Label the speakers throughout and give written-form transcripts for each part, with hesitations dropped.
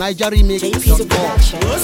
Speaker 1: NigerRemix.com.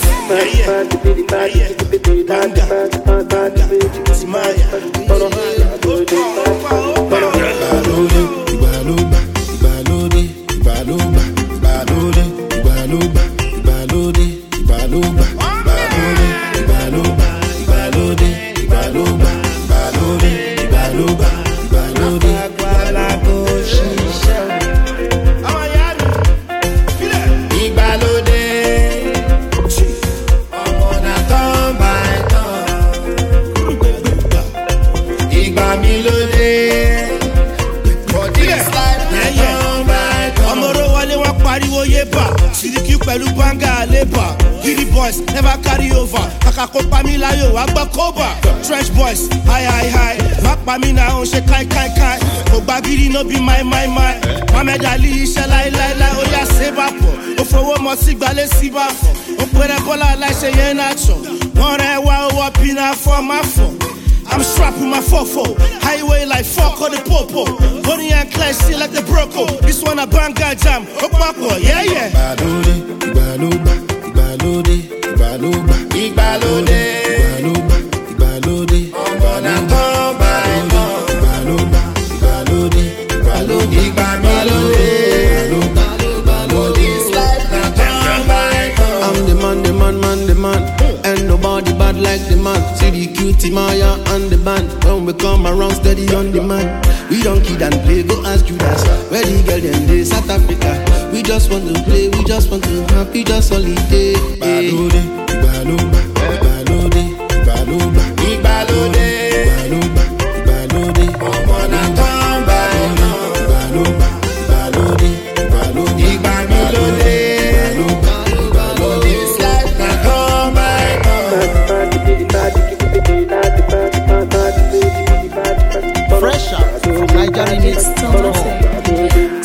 Speaker 2: Boys never carry over. Kaka ko pa mi layo, agba koba. Trench boys, high. Back pa mi na on she kai. Ogba giri no be my. Mohamed Ali iṣẹ́ láíláíláí, ó yá ṣe bá pọ̀. Ó fowó mọ sí gbalẹ̀ sí bá fọ̀. Ó pèrè bọ́lá aláìṣe yẹn náà tọ̀. Wọ́n rẹ̀ wá owó pina fọ́ máa fọ̀. I'm strapped with my 4-4. Highway like fuck on the popo. Bonnie and Clyde still like the broco. This one a banga jam. Okpako, yeah. Ìgbàlódé. Ọmọdé tó bá
Speaker 3: I'm the man. And nobody bad like the man. See the cutie Maya and the band. When we come around steady on the man. We don't kid and play, go ask Judas. Where the girl them day, South Africa. We just want to play, we just want to happy, just holiday. Ìgbàlódé.
Speaker 2: Ọmọdé tó bá
Speaker 1: Fresh out from NigerRemix.com.